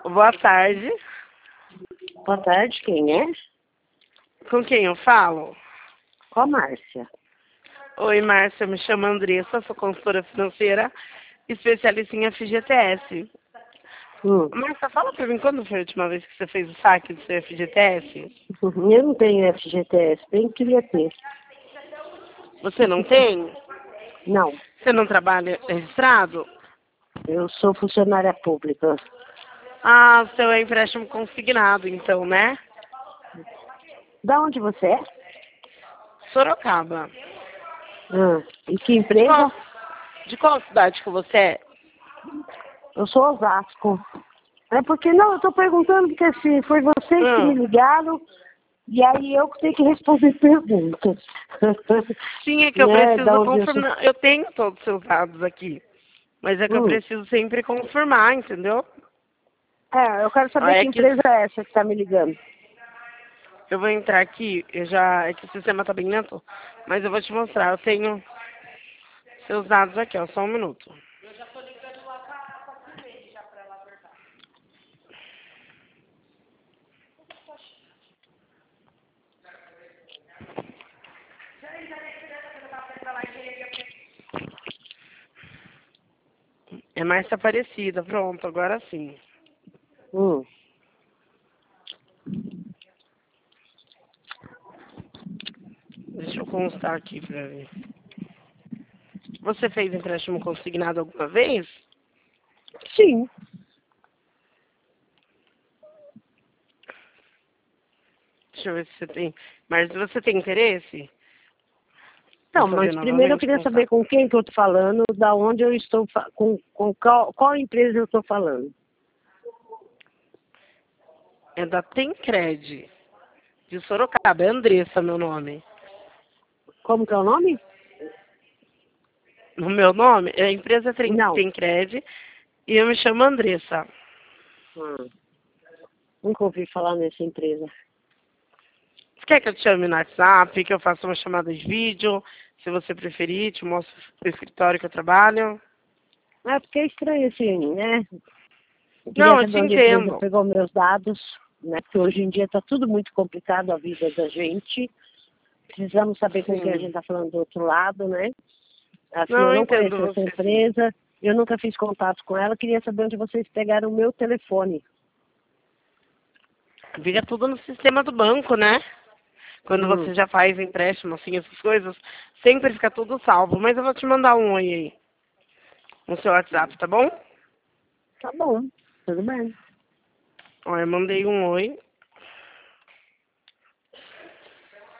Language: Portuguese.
Boa tarde. Boa tarde, quem é? Com quem eu falo? Com a Márcia. Oi, Márcia, me chamo Andressa, sou consultora financeira, especialista em FGTS. Márcia, fala pra mim, quando foi a última vez que você fez o saque do seu FGTS? Eu não tenho FGTS, bem queria ter. Você não tem? Não, Você não trabalha registrado? eu sou funcionária pública. Ah, o seu é empréstimo consignado, então, né? Da onde você é? Sorocaba. E que De empresa? de qual cidade que você é? Eu sou Osasco. É porque não, eu tô perguntando porque se foi vocês que me ligaram e aí eu que tenho que responder perguntas. Sim, é que eu Né, da preciso onde eu sou. confirmar. Eu tenho todos os seus dados aqui. Mas é que eu preciso sempre confirmar, entendeu? Eu quero saber É que que empresa é essa que tá me ligando. eu vou entrar aqui, é que o sistema tá bem lento, mas eu vou te mostrar. Eu tenho seus dados aqui, ó, só um minuto. É Márcia Aparecida, pronto, agora sim. Deixa eu constar aqui pra ver. Você fez empréstimo consignado alguma vez? Sim. Deixa eu ver se você tem. Mas você tem interesse? Não, Vou fazer mas primeiro eu novamente queria constar. saber com quem que eu estou falando, da onde eu estou, com qual empresa eu estou falando. É da Tencred, de Sorocaba. É Andressa, meu nome. Como que é o nome? O meu nome é a empresa Não. Tencred e eu me chamo Andressa. Nunca ouvi falar nessa empresa. Você quer que eu te chame no WhatsApp, que eu faça uma chamada de vídeo? Se você preferir, te mostro o escritório que eu trabalho. É porque é estranho assim, né? Eu queria Não, eu te saber onde a empresa entendo. pegou meus dados, né? Porque hoje em dia está tudo muito complicado a vida da gente. Precisamos saber com quem a gente Sim. está falando do outro lado, né? Assim, Não, eu eu não entendo conheço essa você, sim. empresa, eu nunca fiz contato com ela, queria saber onde vocês pegaram o meu telefone. Fica tudo no sistema do banco, né? Quando você já faz empréstimo, assim, essas coisas, sempre fica tudo salvo. Mas eu vou te mandar um oi aí no seu WhatsApp, tá bom? Tá bom, tudo bem. Ó, eu mandei um oi.